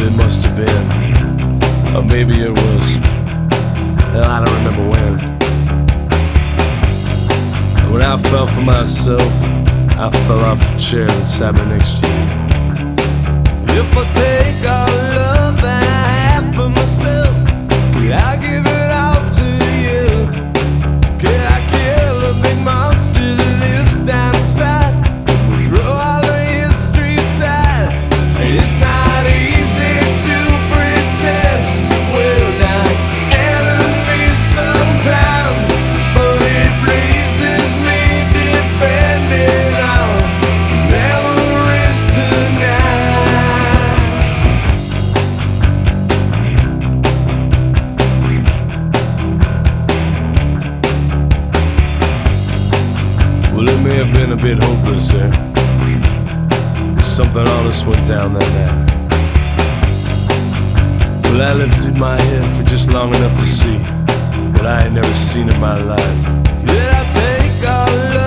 it must have been, or maybe it was, hell, I don't remember when. And when I fell for myself, I fell off the chair that sat me next to you. If I take all love that I have for myself, could I give it all to you? Could I kill a big monster that lives down inside? Throw all the history aside. It's not easy to pretend we're not enemies sometimes, but it pleases me depending on memories tonight. Well, it may have been a bit hopeless there. Something honest went down that night. Well, I lifted my head for just long enough to see what I had never seen in my life. Did I take all love?